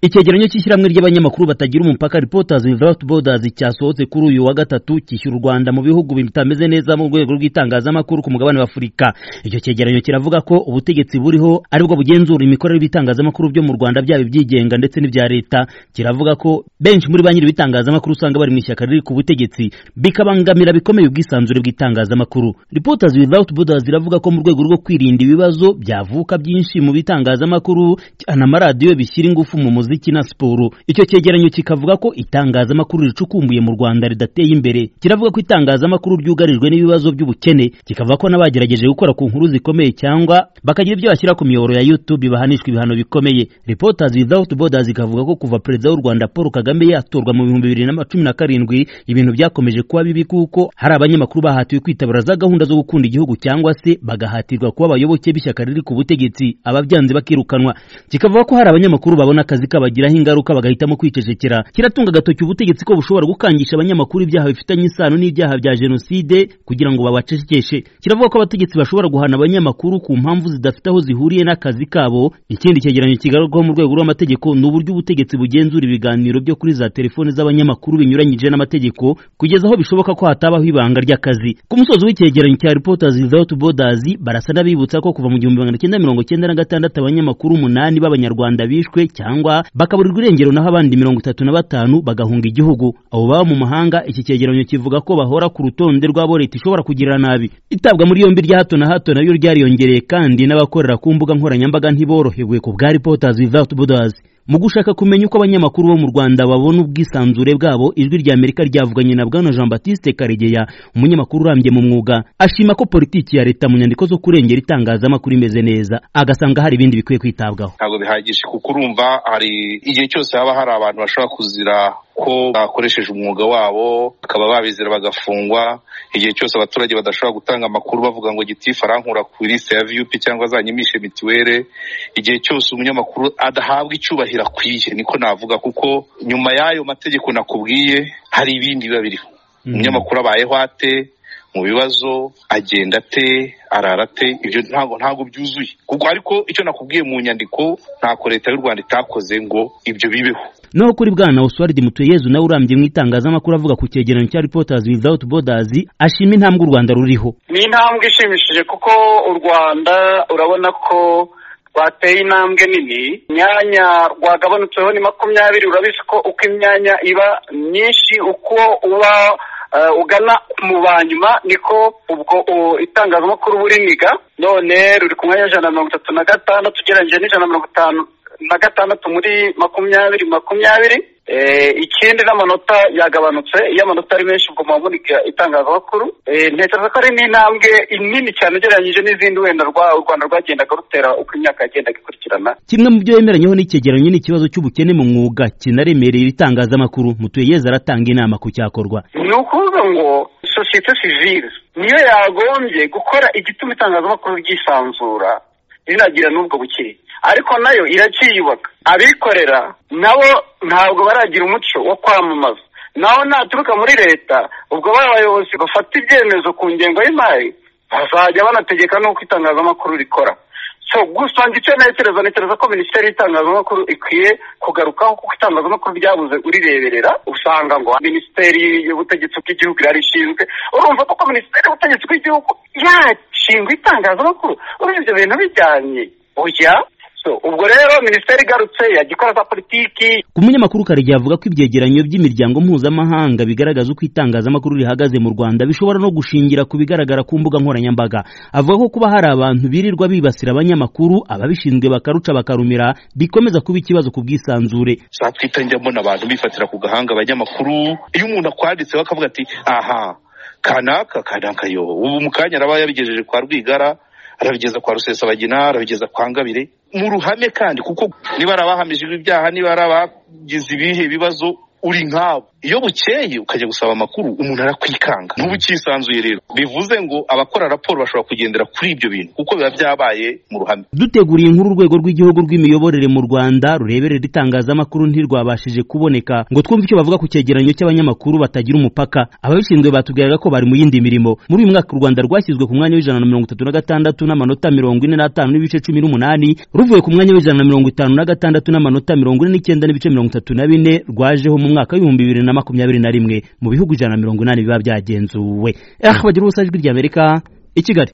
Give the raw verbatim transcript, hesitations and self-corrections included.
Icyegeranyo cy'ishyirahamwe ry'abanyamakuru batagira umupaka Reporters Without Borders cyasohotse kuri uyu wa gatatu kishyura u Rwanda mu bihugu bitameze neza mu rwego rw'itangazamakuru ku mugabane wa Afurika. Icyo cyegeranyo kiravuga ko ubutegetsi buriho aribwo bugenzura imikorere y'ibitangazamakuru byo mu Rwanda byaba ibyigenga ndetse n'ibya leta. Kiravuga ko benshi muri banyiri bitangazamakuru usanga bari mu ishyaka riri ku butegetsi bikabangamira bikomeye ubwisanzure bw'itangazamakuru. Reporters Without Borders iravuga ko mu rwego rwo kwirinda ibibazo byavuka byinshi mu bitangazamakuru cyane amaradiyo bishyira ingufu mu muziki na siporo. Icyo cyegeranyo kikavuga ko itangazamakuru ricukumbuye mu Rwanda ridateye imbere. Kiravuga ko itangazamakuru ryugarijwe n'ibibazo by'ubukene. Kikavuga ko n'abagerageje gukora ku nkuru zikomeye cyangwa bakagira ibyo bashyira ku miyoboro ya YouTube bahanishwa ibihano bikomeye. Reporters Without Borders ikavuga ko kuva perezida w'u Rwanda Paul Kagame yatorwa mu bihumbi bibiri na cumi na karindwi ibintu byakomeje kuba bibi kuko hari abanyamakuru bahatiwe kwitabira za gahunda zo gukunda igihugu cyangwa se bagahatirwa kuba abayoboke b'ishyaka riri ku butegetsi ababyanze bakirukanwa. Kikavuga ko hari abanyamakuru babona akazi kabagiraho ingaruka bagahitamo kwicecekera. Kiratunga agatoki ubutegetsi ko bushobora gukangisha abanyamakuru ibyaha bifitanye isano n'ibyaha bya jenoside kugira ngo babacecekeshe. Kiravuga ko abategetsi bashobora guhana abanyamakuru ku mpamvu zidafite aho zihuriye n'akazi kabo. Ikindi cyegeranyo kigarukaho mu rwego rw'amategeko ni uburyo ubutegetsi bugenzura ibiganiro byo kuri za telefone z'abanyamakuru binyuranyije n'amategeko kugeza aho bishoboka ko hatabaho ibanga ry'akazi. Ku musozo w'icyegeranyo cya Reporters Without Borders barasa n'abibutsa ko kuva mu gihumbi magana cyenda mirongo cyenda na gatandatu abanyamakuru umunani b'abanyarwanda bishwe cyangwa bakaburirwa irengero naho abandi mirongo itatu na batanu bagahunga igihugu. Abo baba mu mahanga iki cyegeranyo kivuga ko bahora ku rutonde rw'abo leta ishobora kugirira nabi. Itabwa muri yombi rya hato na hato nayo ryariyongereye kandi n'abakorera ku mbuga nkoranyambaga ntiborohewe ku bwa Reporters Without Borders. Mu gushaka kumenya uko abanyamakuru bo mu Rwanda babona ubwisanzure bwabo, ijwi rya Amerika ryavuganye na Bwana Jean Baptiste Karegeya, umunyamakuru urambye mu mwuga. Ashima ko politiki ya leta mu nyandiko zo kurengera itangazamakuru imeze neza, agasanga hari ibindi bikwiye kwitabwaho. Ntabwo bihagije kuko urumva hari igihe cyose haba hari abantu bashobora kuzira ko bakoresheje umwuga wabo bakaba babizira bagafungwa. Igihe cyose abaturage badashobora gutanga amakuru bavuga ngo gitifu arankura ku liste ya V U P cyangwa zanyimishe mitiwere. Igihe cyose umunyamakuru adahabwa icyubahiro akwiye, niko navuga, kuko nyuma y'ayo mategeko nakubwiye hari ibindi biba biriho. Umunyamakuru abayeho ate mu bibazo, agenda ate, arara ate, ibyo ntago ntago byuzuye. Kuko ariko icyo nakubwiye mu nyandiko ntako leta y'u Rwanda itakoze ngo ibyo bibeho. No kuri Bwana Oswald Mutuyezu nawe urambye mu itangazamakuru avuga ku cyegeranyo cya Reporters Without Borders, ashima intambwe u Rwanda ruriho. Ni intambwe ishimishije kuko u Rwanda urabona ko rwateye intambwe nini. Imyanya rwagabanutseho ni makumyabiri. Urabizi ko uko imyanya iba myinshi uko uba uh, ugana mu banyuma niko ubwo itangazamakuru buriniga. None ruri ku mwanya ijana na mirongo itatu na gatandatu ugereranyije n'ijana na mirongo itanu na gatandatu muri makumyabiri makumyabiri. Eh, ikindi n'amanota yagabanutse. Iyo amanota ari menshi ubwo mwamunika itangazamakuru. Eh, ntekereza ko ari n'intambwe nini cyane ugereranyije n'izindi wenda rwa u Rwanda rwagendaga rutera uko imyaka yagendaga ikurikirana. Kimwe mu byo yemeranyeho n'icyegeranyo ni ikibazo cy'ubukene mu mwuga kinaremereye itangazamakuru. Mutuyeze aratanga inama ku cyakorwa. Ni ukuvuga ngo societe civile niyo yagombye gukora igituma itangazamakuru ryisanzura rinagira n'ubwo bukeye, ariko nayo iracyiyubaka. Abikorera nabo ntabwo baragira umuco wo kwamamaza. Naho naturuka muri leta ubwo abayobozi bafata ibyemezo ku ngengo y'imari bazajya banategeka n'uko itangazamakuru rikora. So gusa ngice nekereza nekereza ko Minisiteri y'itangazamakuru ikwiye kugarukaho kuko itangazamakuru ryabuze urireberera. Usanga ngo Minisiteri y'ubutegetsi bw'igihugu yarishinzwe. Urumva ko Minisiteri y'ubutegetsi bw'igihugu yashingwa itangazamakuru, urumva ibyo bintu bijyanye oya. So ubwo rero Minisiteri igarutse yagikora za politiki. Ku munyamakuru Karegeya avuga ko ibyegeranyo by'imiryango mpuzamahanga bigaragaza uko itangazamakuru rihagaze mu Rwanda bishobora no gushingira ku bigaragara ku mbuga nkoranyambaga. Avuga ko kuba hari abantu birirwa bibasira abanyamakuru, ababishinzwe bakaruca bakarumira, bikomeza kuba ikibazo ku bwisanzure. Satwita njya mbona abantu bifatira ku gahanga abanyamakuru. Iyo umuntu akwanditse bakavuga ati aha kanaka kanaka yo ubu mukanya araba yabigejeje kwa Rwigara, arabigeza kwa Rusesabagina, arabigeza kwa Ngabire mu ruhame, kandi kuko niba arabahamije ibyaha, niba arabagize ibihe bibazo uri nkabo. iyo bukeye ukajya gusaba amakuru umuntu arakwikanga n'ubu ukisanzuye rero bivuze ngo abakora raporo bashobora kugendera kuri ibyo bintu kuko biba byabaye mu ruhame. Duteguriye inkuru urwego rw'igihugu rw'imiyoborere mu Rwanda rureberera itangazamakuru ntirwabashije kuboneka ngo twumve icyo bavuga ku cyegeranyo cy'abanyamakuru batagira umupaka. Ababishinzwe batubwiraga ko bari mu yindi mirimo. Muri uyu mwaka u Rwanda rwashyizwe ku mwanya w'ijana na mirongo itatu na gatandatu n'amanota mirongo ine n'atanu n'ibice cumi n'umunani, ruvuye ku mwanya w'ijana na mirongo itanu na gatandatu n'amanota mirongo ine n'icyenda n'ibice mirongo itatu na bine rwajeho mu mwaka w'ibihumbi bibiri na makumyabiri na rimwe mu bihugu ijana na mirongo inani biba byagenzuwe. Eh bagira ubusa ijwi ry'Amerika i Kigali.